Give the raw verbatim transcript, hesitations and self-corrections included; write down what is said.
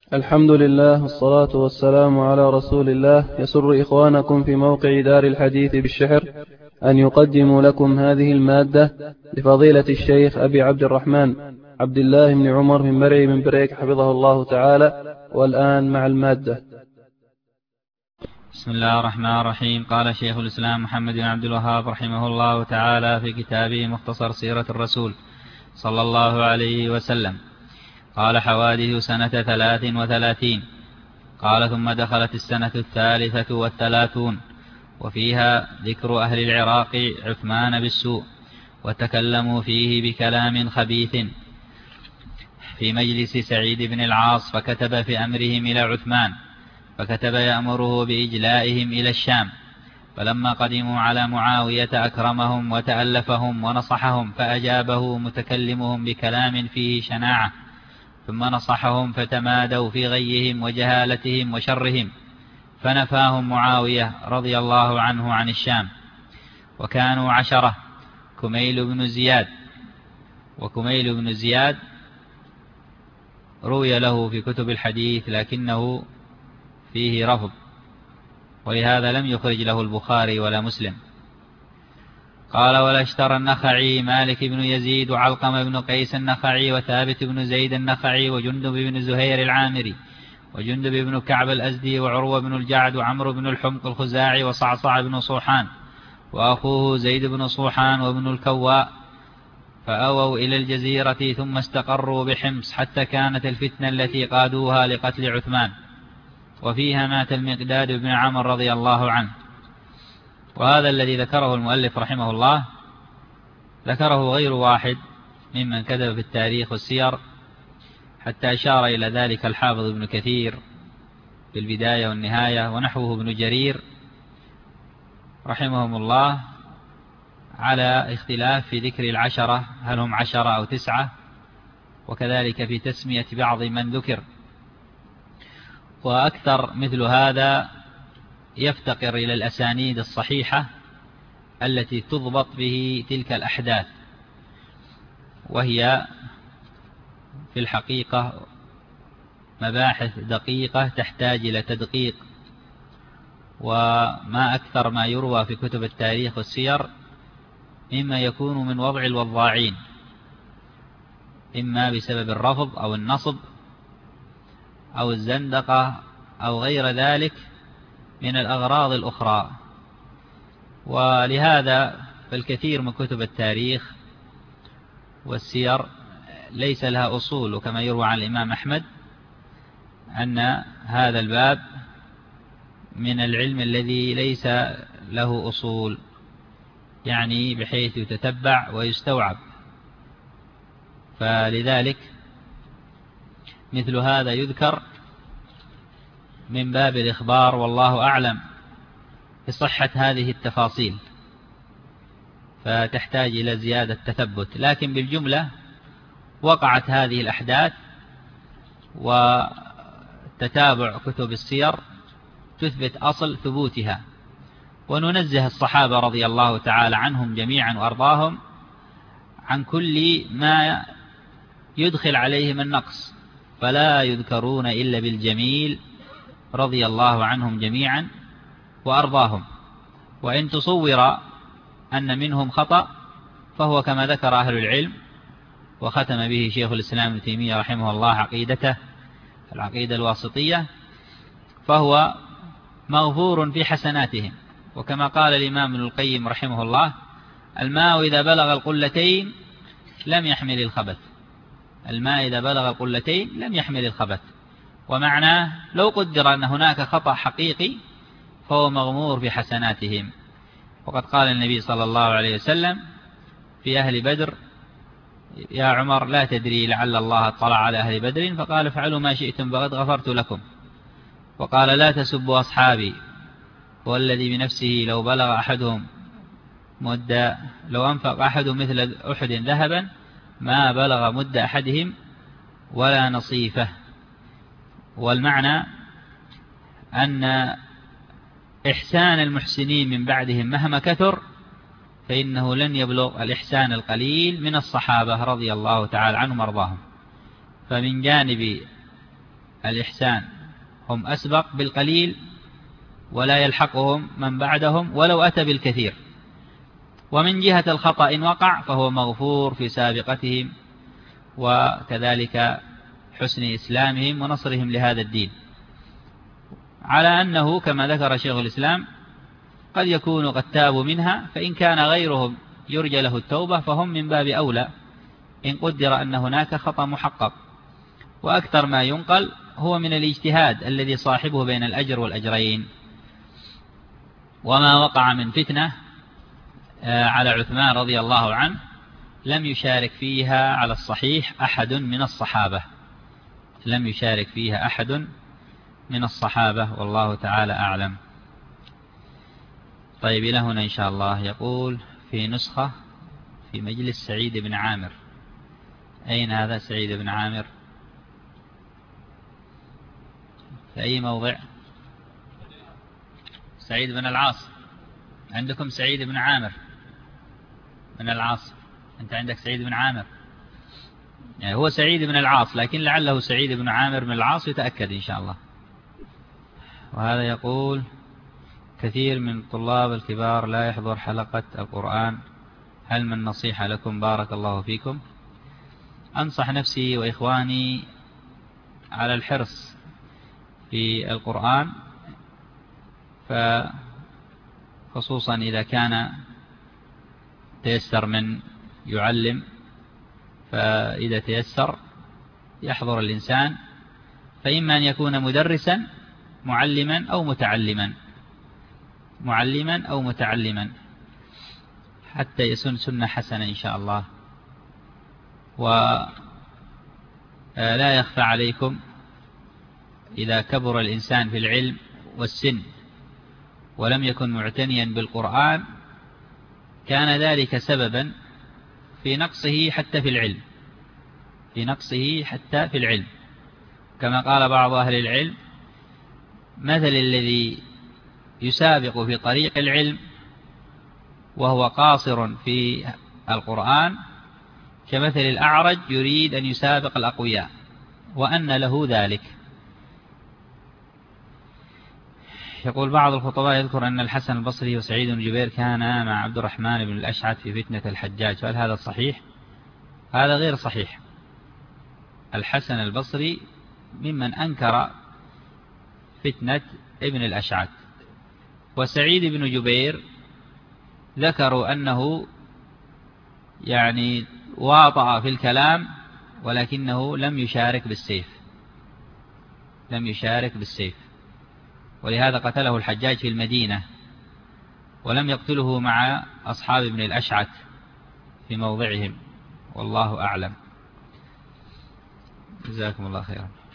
الحمد لله والصلاة والسلام على رسول الله. يسر إخوانكم في موقع دار الحديث بالشحر أن يقدموا لكم هذه المادة لفضيلة الشيخ أبي عبد الرحمن عبد الله بن عمر من مرعي من بريك حفظه الله تعالى. والآن مع المادة. بسم الله الرحمن الرحيم. قال شيخ الإسلام محمد بن عبد الوهاب رحمه الله تعالى في كتابه مختصر سيرة الرسول صلى الله عليه وسلم: قال: حوادث سنة ثلاث وثلاثين. قال: ثم دخلت السنة الثالثة والثلاثون، وفيها ذكر أهل العراق عثمان بالسوء، وتكلموا فيه بكلام خبيث في مجلس سعيد بن العاص، فكتب في أمرهم إلى عثمان، فكتب يأمره بإجلائهم إلى الشام. فلما قدموا على معاوية أكرمهم وتألفهم ونصحهم، فأجابه متكلمهم بكلام فيه شناعة، ثم نصحهم فتمادوا في غيهم وجهالتهم وشرهم، فنفاهم معاوية رضي الله عنه عن الشام. وكانوا عشرة: كميل بن زياد. وكميل بن زياد روي له في كتب الحديث لكنه فيه رفض، ولهذا لم يخرج له البخاري ولا مسلم. قال: ولا اشترى النخعي مالك بن يزيد وعلقم بن قيس النخعي وثابت بن زيد النخعي وجندب بن زهير العامري وجندب بن كعب الأزدي وعروة بن الجعد وعمرو بن الحمق الخزاعي وصعصع بن صوحان وأخوه زيد بن صوحان وابن الكواء، فأووا إلى الجزيرة ثم استقروا بحمص حتى كانت الفتنة التي قادوها لقتل عثمان، وفيها مات المقداد بن عمر رضي الله عنه. وهذا الذي ذكره المؤلف رحمه الله ذكره غير واحد ممن كتب في التاريخ والسير، حتى أشار إلى ذلك الحافظ ابن كثير في البداية والنهاية، ونحوه ابن جرير رحمهم الله، على اختلاف في ذكر العشرة، هل هم عشرة أو تسعة، وكذلك في تسمية بعض من ذكر. وأكثر مثل هذا يفتقر إلى الأسانيد الصحيحة التي تضبط به تلك الأحداث، وهي في الحقيقة مباحث دقيقة تحتاج إلى تدقيق. وما أكثر ما يروى في كتب التاريخ والسير مما يكون من وضع الوضاعين، إما بسبب الرفض أو النصب أو الزندقة أو غير ذلك من الأغراض الأخرى. ولهذا فالكثير من كتب التاريخ والسير ليس لها أصول، وكما يروى عن الإمام أحمد أن هذا الباب من العلم الذي ليس له أصول، يعني بحيث يتتبع ويستوعب. فلذلك مثل هذا يذكر من باب الإخبار، والله أعلم بصحة هذه التفاصيل، فتحتاج إلى زيادة تثبت. لكن بالجملة وقعت هذه الأحداث، وتتابع كتب السير تثبت أصل ثبوتها. وننزه الصحابة رضي الله تعالى عنهم جميعا وأرضاهم عن كل ما يدخل عليهم النقص، فلا يذكرون إلا بالجميل رضي الله عنهم جميعا وأرضاهم. وإن تصور أن منهم خطأ فهو كما ذكر أهل العلم، وختم به شيخ الإسلام ابن تيمية رحمه الله عقيدته العقيدة الواسطية، فهو مغفور في حسناتهم. وكما قال الإمام ابن القيم رحمه الله: الماء إذا بلغ القلتين لم يحمل الخبث. الماء إذا بلغ القلتين لم يحمل الخبث، ومعناه لو قدر أن هناك خطأ حقيقي فهو مغمور في حسناتهم. وقد قال النبي صلى الله عليه وسلم في أهل بدر: يا عمر لا تدري لعل الله اطلع على أهل بدر فقال افعلوا ما شئتم فقد غفرت لكم. وقال: لا تسبوا أصحابي، والذي بنفسه لو بلغ أحدهم مد لو أنفق أحد مثل أحد ذهبا ما بلغ مد أحدهم ولا نصيفه. والمعنى أن إحسان المحسنين من بعدهم مهما كثر فإنه لن يبلغ الإحسان القليل من الصحابة رضي الله تعالى عنهم وارضاهم. فمن جانب الإحسان هم أسبق بالقليل ولا يلحقهم من بعدهم ولو أتى بالكثير. ومن جهة الخطأ إن وقع فهو مغفور في سابقتهم، وكذلك حسن إسلامهم ونصرهم لهذا الدين، على أنه كما ذكر شيخ الإسلام قد يكون قد تابوا منها، فإن كان غيرهم يرجى له التوبة فهم من باب أولى إن قدر أن هناك خطأ محقق. وأكثر ما ينقل هو من الاجتهاد الذي صاحبه بين الأجر والأجرين. وما وقع من فتنة على عثمان رضي الله عنه لم يشارك فيها على الصحيح أحد من الصحابة، لم يشارك فيها أحد من الصحابة، والله تعالى أعلم. طيب إلى هنا إن شاء الله. يقول في نسخة في مجلس سعيد بن عامر. أين هذا سعيد بن عامر؟ في أي موضع؟ سعيد بن العاص. عندكم سعيد بن عامر من العاص، أنت عندك سعيد بن عامر، يعني هو سعيد بن العاص لكن لعله سعيد بن عامر من العاص، يتأكد إن شاء الله. وهذا يقول كثير من الطلاب الكبار لا يحضر حلقة القرآن، هل من نصيحة لكم؟ بارك الله فيكم. أنصح نفسي وإخواني على الحرص في القرآن، فخصوصا إذا كان تيسر من يعلم، فإذا تيسر يحضر الإنسان، فإما أن يكون مدرسا معلما أو متعلما، معلما أو متعلما حتى يسن سنة حسنة إن شاء الله. ولا يخفى عليكم إذا كبر الإنسان في العلم والسن ولم يكن معتنيا بالقرآن كان ذلك سببا في نقصه حتى في العلم، في نقصه حتى في العلم، كما قال بعض أهل العلم: مثل الذي يسابق في طريق العلم وهو قاصر في القرآن كمثل الأعرج يريد أن يسابق الأقوياء وأن له ذلك. يقول بعض الخطباء يذكر أن الحسن البصري وسعيد بن جبير كانا مع عبد الرحمن بن الأشعث في فتنة الحجاج، هل هذا صحيح؟ هذا غير صحيح. الحسن البصري ممن أنكر فتنة ابن الأشعث، وسعيد بن جبير ذكروا أنه يعني واطأ في الكلام ولكنه لم يشارك بالسيف، لم يشارك بالسيف، ولهذا قتله الحجاج في المدينة ولم يقتله مع أصحاب ابن الأشعث في موضعهم، والله أعلم. جزاكم الله خيرا.